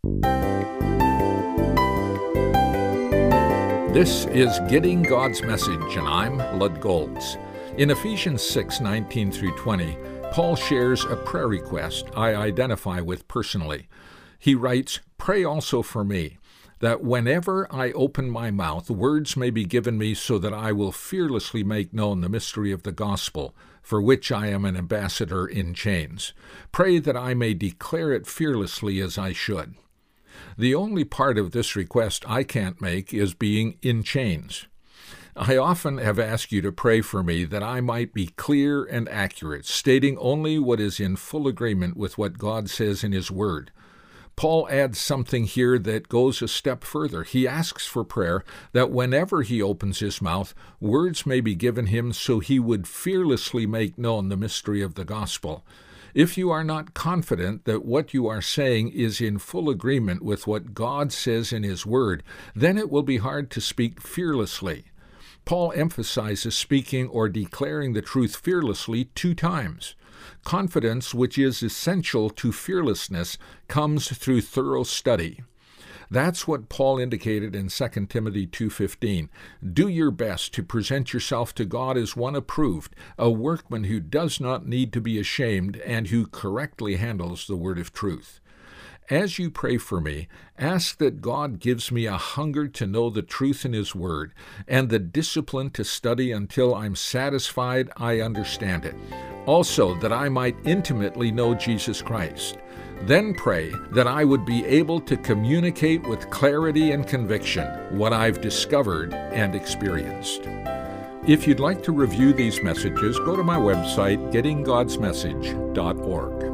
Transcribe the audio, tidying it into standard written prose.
This is Getting God's Message, and I'm Lud Golds. In Ephesians 6:19 through 20, Paul shares a prayer request I identify with personally. He writes, "Pray also for me, that whenever I open my mouth, words may be given me so that I will fearlessly make known the mystery of the gospel, for which I am an ambassador in chains. Pray that I may declare it fearlessly as I should." The only part of this request I can't make is being in chains. I often have asked you to pray for me that I might be clear and accurate, stating only what is in full agreement with what God says in His Word. Paul adds something here that goes a step further. He asks for prayer that whenever he opens his mouth, words may be given him so he would fearlessly make known the mystery of the gospel. If you are not confident that what you are saying is in full agreement with what God says in His Word, then it will be hard to speak fearlessly. Paul emphasizes speaking or declaring the truth fearlessly 2 times. Confidence, which is essential to fearlessness, comes through thorough study. That's what Paul indicated in 2 Timothy 2:15. Do your best to present yourself to God as one approved, a workman who does not need to be ashamed and who correctly handles the word of truth. As you pray for me, ask that God gives me a hunger to know the truth in His Word and the discipline to study until I'm satisfied I understand it. Also, that I might intimately know Jesus Christ. Then pray that I would be able to communicate with clarity and conviction what I've discovered and experienced. If you'd like to review these messages, go to my website, gettinggodsmessage.org.